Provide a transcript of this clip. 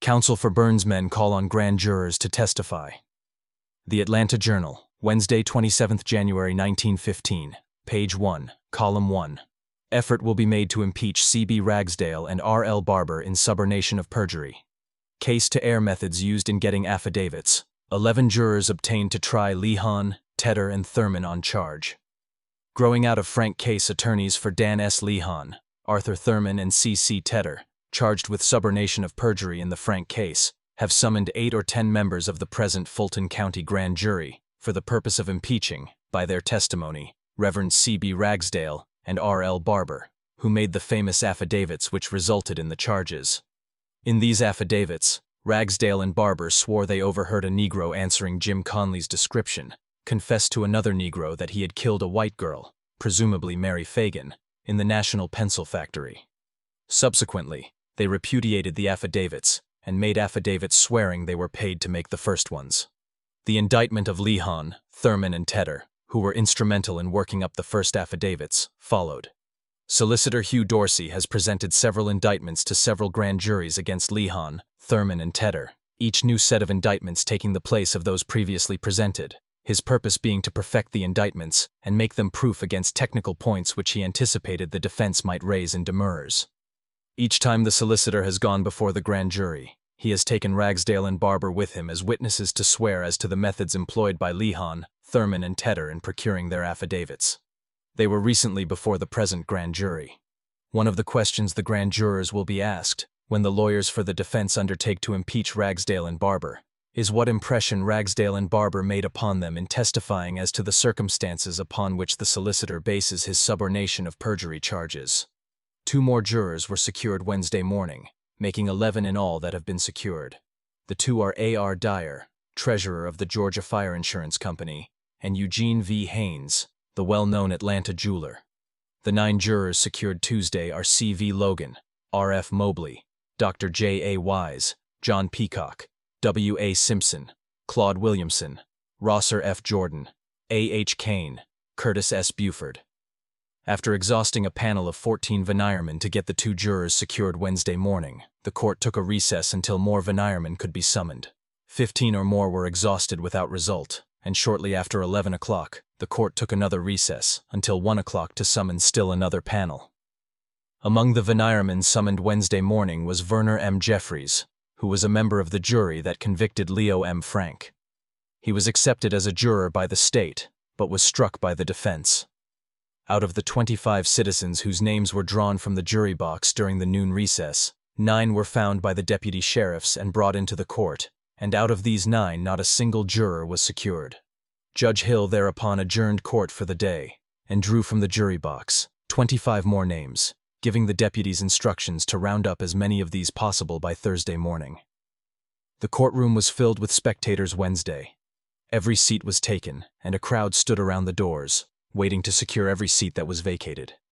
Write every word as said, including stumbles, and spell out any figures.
Counsel for Burns' men call on grand jurors to testify. The Atlanta Journal, Wednesday, twenty-seventh January nineteen fifteen, page one, column one. Effort will be made to impeach C B Ragsdale and R L Barber in subornation of perjury. Case to air methods used in getting affidavits. Eleven jurors obtained to try Lehon, Tedder, and Thurman on charge. Growing out of Frank case, attorneys for Dan S. Lehon, Arthur Thurman, and C C Tedder, charged with subornation of perjury in the Frank case, have summoned eight or ten members of the present Fulton County Grand Jury for the purpose of impeaching, by their testimony, Reverend C B Ragsdale and R L Barber, who made the famous affidavits which resulted in the charges. In these affidavits, Ragsdale and Barber swore they overheard a Negro answering Jim Conley's description, confessed to another Negro that he had killed a white girl, presumably Mary Fagan, in the National Pencil Factory. Subsequently, they repudiated the affidavits and made affidavits swearing they were paid to make the first ones. The indictment of Lehon, Thurman, and Tedder, who were instrumental in working up the first affidavits, followed. Solicitor Hugh Dorsey has presented several indictments to several grand juries against Lehon, Thurman, and Tedder, each new set of indictments taking the place of those previously presented, his purpose being to perfect the indictments and make them proof against technical points which he anticipated the defense might raise in demurrers. Each time the solicitor has gone before the grand jury, he has taken Ragsdale and Barber with him as witnesses to swear as to the methods employed by Lehon, Thurman, and Tedder in procuring their affidavits. They were recently before the present grand jury. One of the questions the grand jurors will be asked, when the lawyers for the defense undertake to impeach Ragsdale and Barber, is what impression Ragsdale and Barber made upon them in testifying as to the circumstances upon which the solicitor bases his subornation of perjury charges. Two more jurors were secured Wednesday morning, making eleven in all that have been secured. The two are A R Dyer, treasurer of the Georgia Fire Insurance Company, and Eugene V. Haynes, the well-known Atlanta jeweler. The nine jurors secured Tuesday are C V Logan, R F Mobley, Doctor J A Wise, John Peacock, W A Simpson, Claude Williamson, Rosser F. Jordan, A H Kane, Curtis S. Buford. After exhausting a panel of fourteen veneermen to get the two jurors secured Wednesday morning, the court took a recess until more veneermen could be summoned. Fifteen or more were exhausted without result, and shortly after eleven o'clock, the court took another recess until one o'clock to summon still another panel. Among the veneermen summoned Wednesday morning was Verner M. Jeffries, who was a member of the jury that convicted Leo M. Frank. He was accepted as a juror by the state, but was struck by the defense. Out of the twenty-five citizens whose names were drawn from the jury box during the noon recess, nine were found by the deputy sheriffs and brought into the court, and out of these nine not a single juror was secured. Judge Hill thereupon adjourned court for the day, and drew from the jury box twenty-five more names, giving the deputies instructions to round up as many of these possible by Thursday morning. The courtroom was filled with spectators Wednesday. Every seat was taken, and a crowd stood around the doors, waiting to secure every seat that was vacated.